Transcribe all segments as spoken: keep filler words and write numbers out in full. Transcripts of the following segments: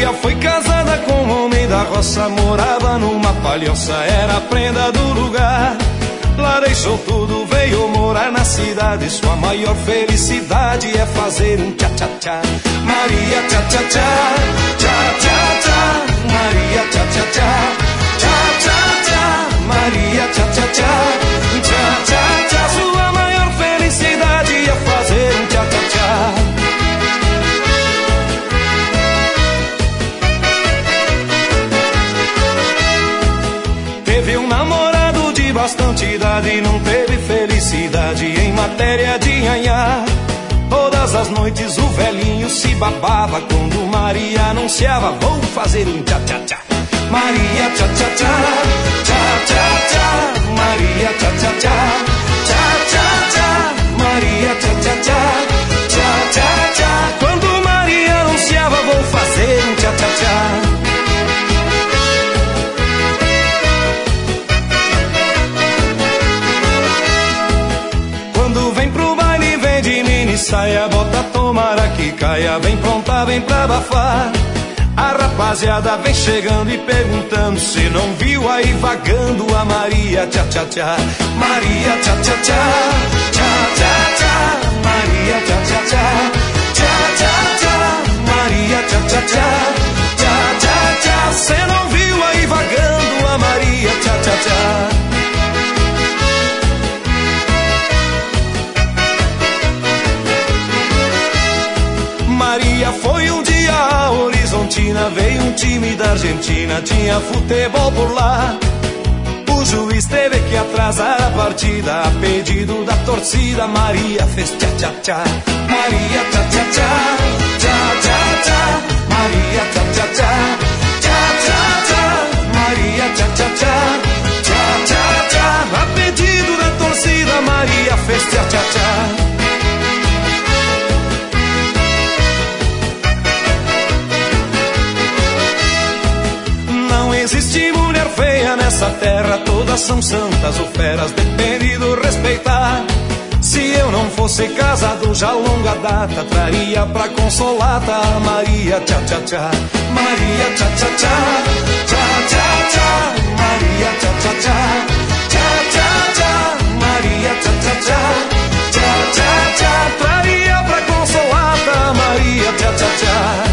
Maria foi casada com um homem da roça, morava numa palhoça, era a prenda do lugar. Lá deixou tudo, veio morar na cidade. Sua maior felicidade é fazer um tchá-tchá-tchá. Maria tchá-tchá-tchá, tchá-tchá-tchá. Maria tchá-tchá-tchá, tchá-tchá-tchá. Maria tchá-tchá-tchá, tchá-tchá-tchá. Sua maior felicidade é fazer um tchá-tchá-tchá. Teve um namorado de bastante idade e não teve felicidade em matéria de nhanhá. Todas as noites o velhinho se babava quando Maria anunciava: vou fazer um tchá-tchá-tchá. Maria tchá-tchá-tchá, tchá-tchá-tchá. Maria tchá-tchá-tchá, tchá-tchá-tchá. Maria tchá-tchá-tchá, tchá-tchá-tchá. Quando Maria anunciava: vou fazer um tchá-tchá-tchá. Saia, bota, tomara que caia. Vem pronta, vem pra abafar. A rapaziada vem chegando e perguntando se não viu aí vagando a Maria tchá-tchá-tchá. Maria tchá-tchá-tchá, tchá-tchá-tchá. Maria tchá-tchá-tchá, tchá-tchá-tchá. Maria tchá-tchá-tchá, tchá-tchá-tchá. Cê não viu aí vagando a Maria tchá-tchá-tchá. Maria foi um dia a Horizontina, veio um time da Argentina, tinha futebol por lá. O juiz teve que atrasar a partida, a pedido da torcida. Maria fez tchá-tchá-tchá. Maria tchá-tchá-tchá, tchá-tchá-tchá. Maria tchá-tchá-tchá, tchá-tchá-tchá. Maria tchá-tchá-tchá, tchá-tchá-tchá. A pedido da torcida, Maria fez tchá-tchá-tchá. Existe mulher feia nessa terra, todas são santas ou feras, depende do respeitar. Se eu não fosse casado já longa data, traria pra consolata a Maria tchá-tchá-tchá. Maria tchá-tchá-tchá, tchá-tchá-tchá. Maria tchá-tchá-tchá, tchá-tchá-tchá. Maria tchá-tchá-tchá, tchá-tchá-tchá. Traria pra consolata a Maria tchá-tchá-tchá.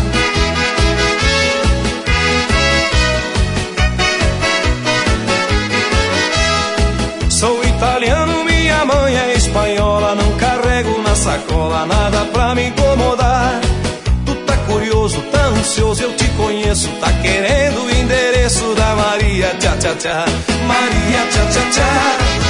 Sou italiano, minha mãe é espanhola, não carrego na sacola nada pra me incomodar. Tu tá curioso, tá ansioso, eu te conheço, tá querendo o endereço da Maria tchá-tchá-tchá. Maria tchá-tchá-tchá,